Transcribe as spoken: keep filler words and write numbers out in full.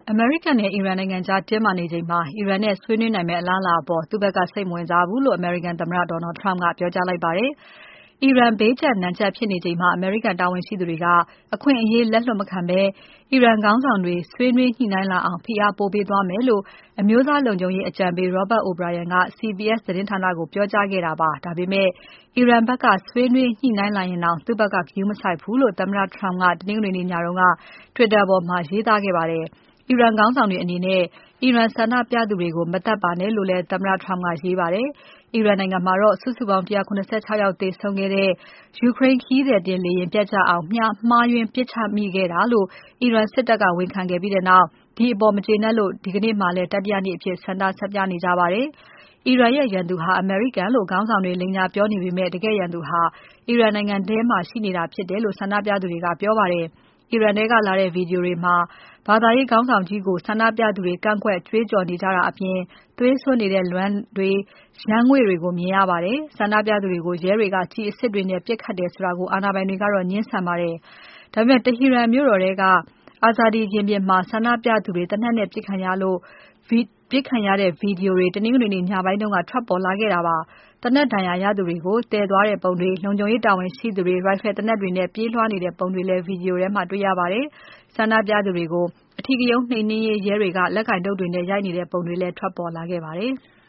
အမေရိကန်နဲ့ အီရန်နိုင်ငံကြားတင်းမာနေချိန်မှာ အီရန်နဲ့ဆွေးနွေးနိုင်မယ့်အလားအလာအပေါ် သူ့ဘက်က စိတ်မဝင်စားဘူးလို့ အမေရိကန်သမ္မတ Donald Trump ကပြောကြားလိုက်ပါတယ်။ အီရန်ဘေးကျပ်နံကျပ်ဖြစ်နေချိန်မှာ အမေရိကန်တာဝန်ရှိသူတွေက အခွင့်အရေးလက်လွှတ်မခံဘဲ အီရန်ခေါင်းဆောင်တွေ ဆွေးနွေးညှိနှိုင်းလာအောင် ဖိအားပိုပေးသွားမယ်လို့ အမျိုးသားလုံခြုံရေးအကြံပေး Robert O'Brien က C B S သတင်းဌာနကို ပြောကြားခဲ့တာပါ။ ဒါပေမဲ့ အီရန်ဘက်က ဆွေးနွေးညှိနှိုင်းလာရင်တောင် သူ့ဘက်က ဂရုမစိုက်ဘူးလို့ သမ္မတ Trump က တနင်္ဂနွေနေ့ညက Twitter ပေါ်မှာ ရေးသားခဲ့ပါတယ်။ အီရန်ခေါင်းဆောင်တွေအနေနဲ့ အီရန်ဆန္ဒပြသူတွေကို မသတ်ပါနဲ့လို့လည်း သမ္မတ Trump ကရေးပါတယ်။ အီရန်နိုင်ငံမှာတော့ စုစုပေါင်း ၁၇၆ ယောက်သေဆုံးခဲ့တဲ့ ယူကရိန်းခရီးသည်တင်လေယာဉ်ပျက်ကျအောင် မှားယွင်းပစ်ချမိခဲ့တာလို့ အီရန်စစ်တပ်က ဝန်ခံခဲ့ပြီးနောက် ဒီအပေါ်မကျေနပ်လို့ ဒီနေ့မှာလည်း တတိယနေ့အဖြစ် ဆန္ဒဆက်ပြနေကြပါတယ်။ အီရန်ရဲ့ရန်သူဟာ အမေရိကန်လို့ ခေါင်းဆောင်တွေ လိမ်ညာပြောနေပေမဲ့ တကယ့်ရန်သူဟာ အီရန်နိုင်ငံထဲမှာရှိနေတာဖြစ်တယ်လို့ ဆန္ဒပြသူတွေက ပြောပါတယ်။ အီရန်ထဲကလာတဲ့ Video တွေမှာ ဘာသာရေးခေါင်းဆောင်ကြီးကို ဆန္ဒပြသူတွေ ကန့်ကွက်ကြွေးကြော်နေကြတာအပြင် သွေးစွန်းနေတဲ့လမ်းတွေ၊ ယမ်းငွေ့တွေကို မြင်ရပါတယ်။ ဆန္ဒပြသူတွေကို ရဲတွေက ကျည်အစစ်တွေနဲ့ ပစ်ခတ်တယ်ဆိုတာကို အာဏာပိုင်တွေကတော့ ငြင်းဆန်ပါတယ်။ ဒါပေမဲ့ Tehran မြို့တော်ထဲက Azadi ရင်ပြင်မှာ ဆန္ဒပြသူတွေ သေနတ်နဲ့ပစ်ခံရတဲ့ Video တွေ တနင်္ဂနွေနေ့ ညပိုင်းက ထွက်ပေါ်လာခဲ့တာပါ။ သေနတ်ဒဏ်ရာရသူတွေကို သယ်သွားတဲ့ပုံတွေ၊ လုံခြုံရေးတာဝန်ရှိသူတွေ ရိုင်ဖယ်သေနတ်တွေနဲ့ ပြေးလွှားနေတဲ့ပုံတွေလည်း Video ထဲမှာ တွေ့ရပါတယ်။ ဆန္ဒပြသူတွေကို အဓိကရုဏ်းနှိမ်နှင်းရေးရဲတွေက လက်ကိုင်တုတ်တွေနဲ့ ရိုက်နေတဲ့ပုံတွေလည်း ထွက်ပေါ်လာခဲ့ပါတယ်။